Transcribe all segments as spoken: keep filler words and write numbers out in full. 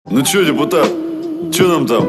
Ну чё, депутат, чё нам там?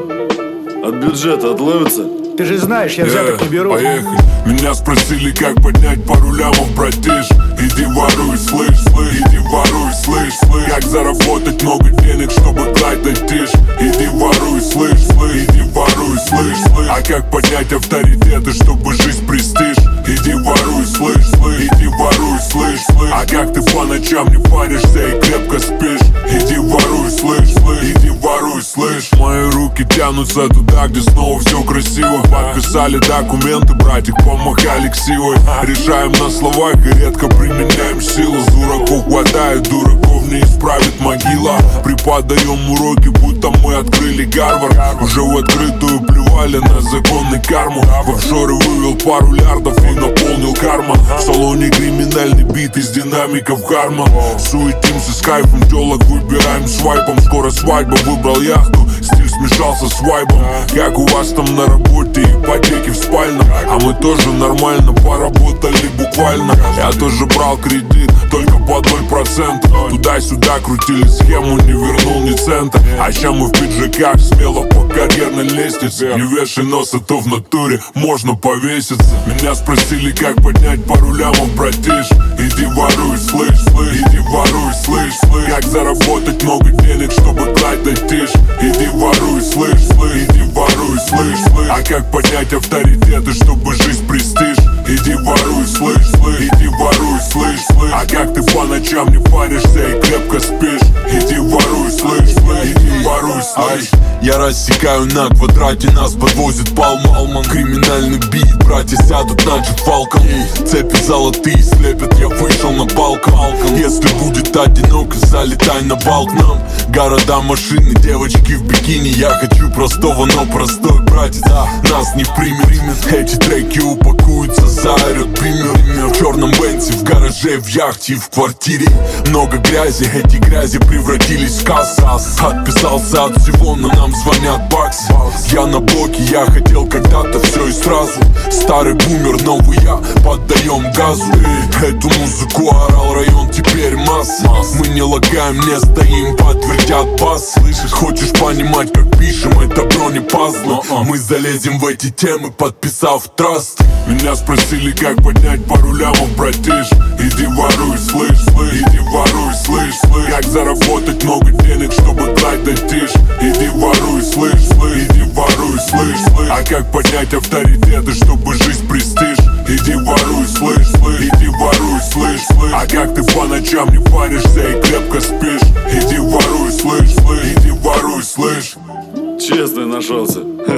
От бюджета отловится? Ты же знаешь, я взяток не беру. Поехали. Меня спросили, как поднять пару лямов, братиш. Иди воруй, слышь, слышь, иди воруй, слышь, слышь. Как заработать много денег, чтобы класть дать тишь. Иди воруй, слышь, слышь, иди воруй, слышь, слышь. А как поднять авторитеты, чтобы жизнь престиж? Иди воруй, слышь, слышь, иди воруй, слышь, слышь. А как ты по ночам не паришься и крепко спишь? Иди воруй, слышь, слышь, иди воруй, слышь. Мои руки тянутся туда, где снова все красиво. Подписали документы, братик, помахали ксивой. Решаем на словах и редко применяем силу. С дураков хватает, дураков не исправит могила. Преподаем уроки, будто мы открыли Гарвард. Уже в открытую плевали на законы карму. В офшоры вывел пару лярдов и наполнил карман. В салоне криминальный бит из динамиков Харман. Суетимся с кайфом, телок выбираем свайпом. Скоро свадьба, выбрал яхту, стиль смешался с вайбом. Как у вас там на работе, ипотеки в спальном? А мы тоже нормально поработали буквально. Я тоже брал кредит, только под ноль процентов. Туда-сюда крутили схему, не вернул ни цента. А ща мы в пиджаках, смело по карьерной лестнице. Не вешай нос, а то в натуре можно повеситься. Меня спросили, как поднять пару лямов, братиш. Иди воруй, слышь, слышь, иди воруй, слышь, слышь. Как заработать много денег, чтобы класть дать тишь. Иди воруй, слышь, слышь, иди воруй, слышь, слышь. А как поднять авторитеты, чтобы жизнь престиж? Иди воруй, слышь, слышь, иди воруй, слышь, слышь. А как ты по ночам не паришься и крепко спишь? Иди воруй, слышь, слышь, иди воруй, слышь. Я рассекаю на квадрате, нас подвозит Пал Малман. Криминальный бит, братья сядут на джипалком. Цепи золотые слепят, я вышел на балкон. Если будет одиноко, залетай на бал к нам. Города, машины, девочки в бикини. Я хочу простого, но простой братец нас не примет. Эти треки упакуются, заорет бимер. В черном бенце, в гараже, в яхте и в квартире. Много грязи, эти грязи превратились в кассу. Отписался от всего, но нам звонят баксы. Я на блоке, я хотел когда-то все и сразу. Старый бумер, новый я, поддаем газу. Эту музыку орал район, теперь масса. Мы не лагаем, не стоим, подтвердят бас. Хочешь понимать, как пишем, это бронепазл. Мы залезем в эти темы, подписав траст. Меня спросили, как поднять пару лямов, братиш. Иди воруй, слышь, слышь, иди воруй, слышь, слышь. Как заработать много денег, чтобы класть дать тишь. Иди воруй, слышь, слышь, иди воруй, слышь, слышь. А как поднять авторитеты, чтобы жизнь престиж? Иди воруй, слышь, слышь, иди воруй, слышь, слышь. А как ты по ночам не паришься и крепко спишь? Иди воруй, слышь, слышь, иди воруй, слышь. Честный нашелся.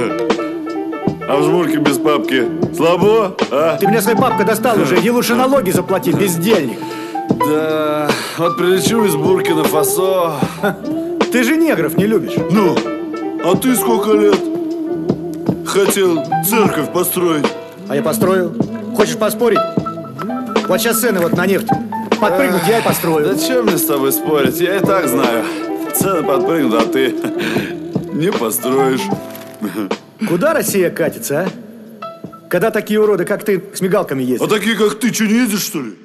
А в жмурке без папки слабо, а? Ты меня своей папкой достал уже, иди лучше налоги заплати, бездельник. Да, вот прилечу из Буркина-Фасо. Ты же негров не любишь. Ну, а ты сколько лет хотел церковь построить? А я построю. Хочешь поспорить? Вот сейчас цены вот на нефть подпрыгнут, я и построю. Да чем мне с тобой спорить? Я и так знаю. Цены подпрыгнут, а ты не построишь. Куда Россия катится, а? Когда такие уроды, как ты, с мигалками ездят? А такие, как ты, что, не ездишь, что ли?